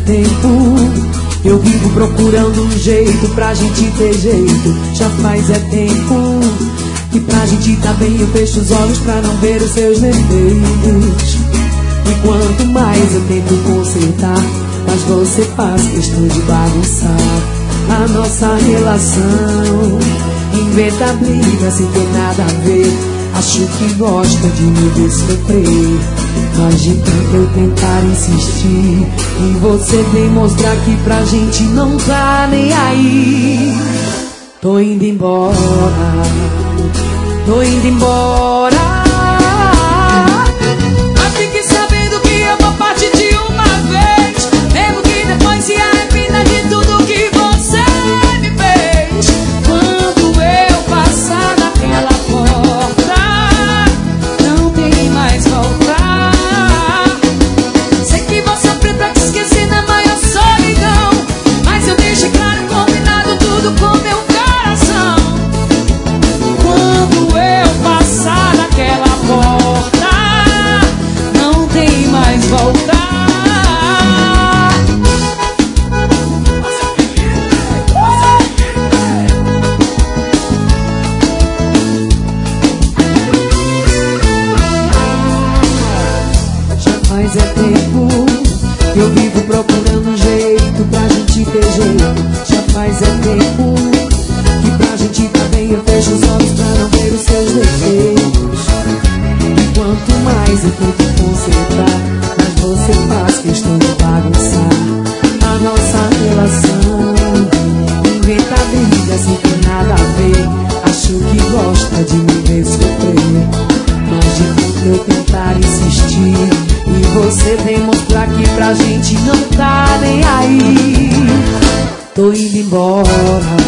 tempo eu vivo procurando um jeito pra gente ter jeito. Já faz tempo que pra gente tá bem eu fecho os olhos pra não ver os seus defeitos. E quanto mais eu tento consertar, mas você faz questão de bagunçar a nossa relação. Inventa briga sem ter nada a ver, acho que gosta de me ver sofrer. Mas de tanto eu tentar insistir e você demonstrar que pra gente não tá nem aí, tô indo embora, tô indo embora. Mas fique sabendo que eu vou partir de uma vez, mesmo que depois se arrependa de tudo que você me fez. Quando eu passar naquela porta, não tem mais volta. Sei que vou sofrer pra te esquecer na maior solidão, mas eu deixo claro, combinado tudo com meu coração. Quando eu passar naquela porta, não tem mais volta. Já faz tempo que eu vivo procurando um jeito pra gente ter jeito. Já faz tempo que pra gente tá bem eu fecho os olhos pra não ver os seus defeitos. E quanto mais eu tento consertar, mas você faz questão de bagunçar a nossa relação. Inventa briga sem ter nada a ver, acho que gosta de me ver sofrer. Mas de tanto eu tentar insistir e você demonstrar que pra gente não tá nem aí, tô indo embora,